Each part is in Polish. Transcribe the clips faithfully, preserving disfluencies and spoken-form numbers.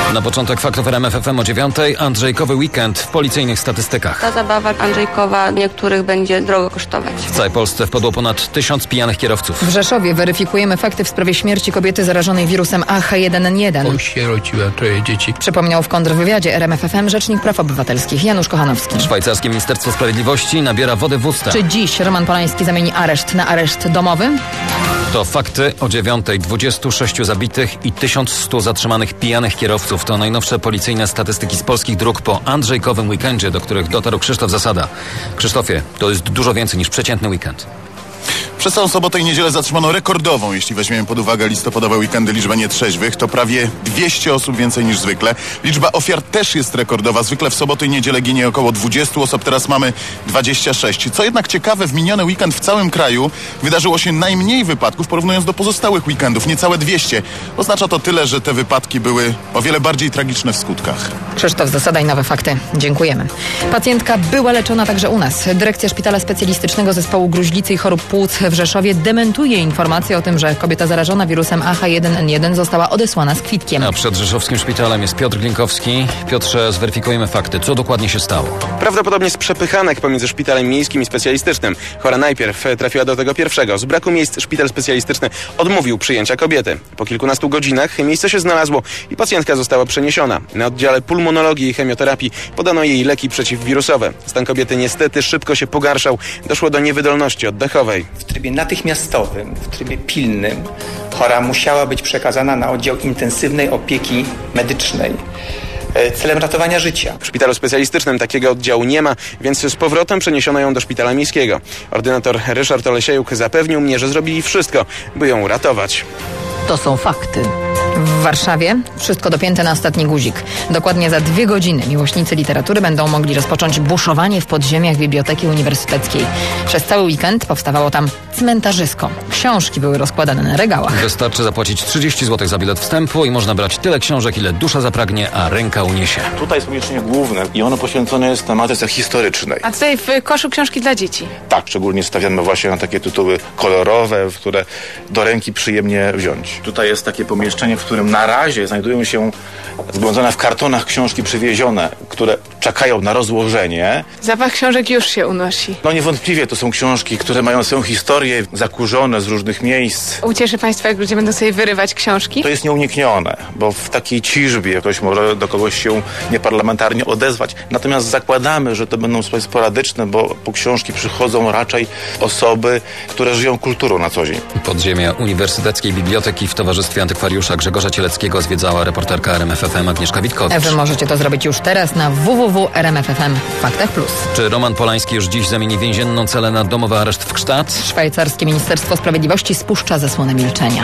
Na początek faktów R M F F M o dziewiątej. Andrzejkowy weekend w policyjnych statystykach. Ta zabawa Andrzejkowa niektórych będzie drogo kosztować. W całej Polsce wpadło ponad tysiąc pijanych kierowców. W Rzeszowie weryfikujemy fakty w sprawie śmierci kobiety zarażonej wirusem A H jeden N jeden. Osierodziła troje dzieci. Przypomniał w kontrwywiadzie R M F F M rzecznik praw obywatelskich Janusz Kochanowski. Szwajcarskie Ministerstwo Sprawiedliwości nabiera wody w usta. Czy dziś Roman Polański zamieni areszt na areszt domowy? To fakty o dziewiątej. dwudziestu sześciu zabitych i tysiąc sto zatrzymanych pijanych kierowców. To najnowsze policyjne statystyki z polskich dróg po Andrzejkowym weekendzie, do których dotarł Krzysztof Zasada. Krzysztofie, to jest dużo więcej niż przeciętny weekend. Przez całą sobotę i niedzielę zatrzymano rekordową, jeśli weźmiemy pod uwagę listopadowe weekendy, liczbę nietrzeźwych. To prawie dwieście osób więcej niż zwykle. Liczba ofiar też jest rekordowa. Zwykle w sobotę i niedzielę ginie około dwudziestu osób, teraz mamy dwadzieścia sześć. Co jednak ciekawe, w miniony weekend w całym kraju wydarzyło się najmniej wypadków, porównując do pozostałych weekendów, niecałe dwieście. Oznacza to tyle, że te wypadki były o wiele bardziej tragiczne w skutkach. Krzysztof Zasada i nowe fakty. Dziękujemy. Pacjentka była leczona także u nas. Dyrekcja Szpitala Specjalistycznego Zespołu Gruźlicy i Chorób Płuc w Rzeszowie dementuje informację o tym, że kobieta zarażona wirusem A H jeden N jeden została odesłana z kwitkiem. A przed rzeszowskim szpitalem jest Piotr Glinkowski. Piotrze, zweryfikujemy fakty. Co dokładnie się stało? Prawdopodobnie z przepychanek pomiędzy szpitalem miejskim i specjalistycznym. Chora najpierw trafiła do tego pierwszego. Z braku miejsc szpital specjalistyczny odmówił przyjęcia kobiety. Po kilkunastu godzinach miejsce się znalazło i pacjentka została przeniesiona. Na oddziale pulmonologii i chemioterapii podano jej leki przeciwwirusowe. Stan kobiety niestety szybko się pogarszał. Doszło do niewydolności oddechowej. W trybie natychmiastowym, w trybie pilnym chora musiała być przekazana na oddział intensywnej opieki medycznej celem ratowania życia. W szpitalu specjalistycznym takiego oddziału nie ma, więc z powrotem przeniesiono ją do szpitala miejskiego. Ordynator Ryszard Olesiejuk zapewnił mnie, że zrobili wszystko, by ją uratować. To są fakty. W Warszawie wszystko dopięte na ostatni guzik. Dokładnie za dwie godziny miłośnicy literatury będą mogli rozpocząć buszowanie w podziemiach Biblioteki Uniwersyteckiej. Przez cały weekend powstawało tam cmentarzysko. Książki były rozkładane na regałach. Wystarczy zapłacić trzydzieści złotych za bilet wstępu i można brać tyle książek, ile dusza zapragnie, a ręka uniesie. Tutaj jest pomieszczenie główne i ono poświęcone jest tematyce historycznej. A tutaj w koszu książki dla dzieci? Tak, szczególnie stawiamy właśnie na takie tytuły kolorowe, w które do ręki przyjemnie wziąć. Tutaj jest takie pomieszczenie, w którym na razie znajdują się zgromadzone w kartonach książki przywiezione, które czekają na rozłożenie. Zapach książek już się unosi. No niewątpliwie to są książki, które mają swoją historię, zakurzone z różnych miejsc. Ucieszy Państwa, jak ludzie będą sobie wyrywać książki? To jest nieuniknione, bo w takiej ciżbie ktoś może do kogoś się nieparlamentarnie odezwać. Natomiast zakładamy, że to będą sprawy sporadyczne, bo po książki przychodzą raczej osoby, które żyją kulturą na co dzień. Podziemia Uniwersyteckiej Biblioteki w towarzystwie antykwariusza Grzegorza Cieleckiego zwiedzała reporterka R M F F M Agnieszka Witkowicz. Wy możecie to zrobić już teraz na w w w kropka r m f f m Faktach Plus. Czy Roman Polański już dziś zamieni więzienną celę na domowy areszt w kształt? Szwajcarskie Ministerstwo Sprawiedliwości spuszcza zasłonę milczenia.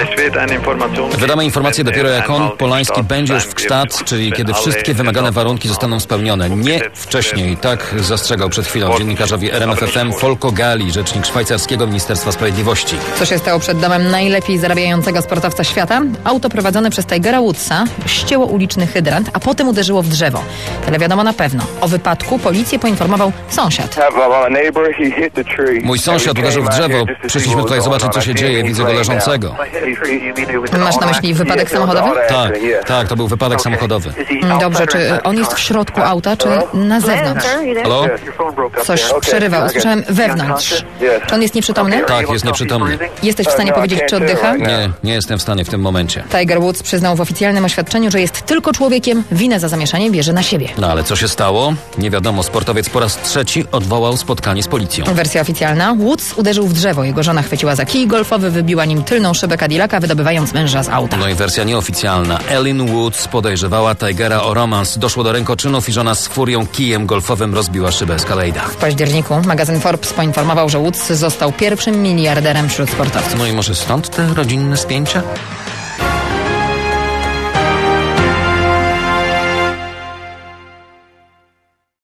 Wydamy informację dopiero jak on, Polański, będzie już w kształt, czyli kiedy wszystkie wymagane warunki zostaną spełnione. Nie wcześniej. Tak zastrzegał przed chwilą dziennikarzowi R M F F M Folko Gali, rzecznik szwajcarskiego Ministerstwa Sprawiedliwości. Co się stało przed domem najlepiej zarabiającego sportowca świata? Auto prowadzone przez Tigera Woodsa ścięło uliczny hydrant, a potem uderzyło w drzewo. Tyle wiadomo na pewno. O wypadku policję poinformował sąsiad. Mój sąsiad uderzył w drzewo. Przyszliśmy tutaj zobaczyć, co się dzieje. Widzę go leżącego. Masz na myśli wypadek samochodowy? Tak, tak, to był wypadek samochodowy. Dobrze, czy on jest w środku auta, czy na zewnątrz? Halo? Coś przerywał. Słyszałem wewnątrz. Czy on jest nieprzytomny? Tak, jest nieprzytomny. Jesteś w stanie powiedzieć, czy oddycha? Nie, nie jestem w stanie w tym momencie. Tiger Woods przyznał w oficjalnym oświadczeniu, że jest tylko człowiekiem. Winę za zamieszanie bierze na siebie. No ale co się stało? Nie wiadomo. Sportowiec po raz trzeci odwołał spotkanie z policją. Wersja oficjalna. Woods uderzył w drzewo. Jego żona chwyciła za kij golfowy, wybiła nim tylną szybę Cadillaca, wydobywając męża z auta. No i wersja nieoficjalna. Ellen Woods podejrzewała Tigera o romans. Doszło do rękoczynów i żona z furią kijem golfowym rozbiła szybę Escalade'a. W październiku magazyn Forbes poinformował, że Woods został pierwszym miliarderem wśród sportowców. No i może stąd te rodzinne spięcia?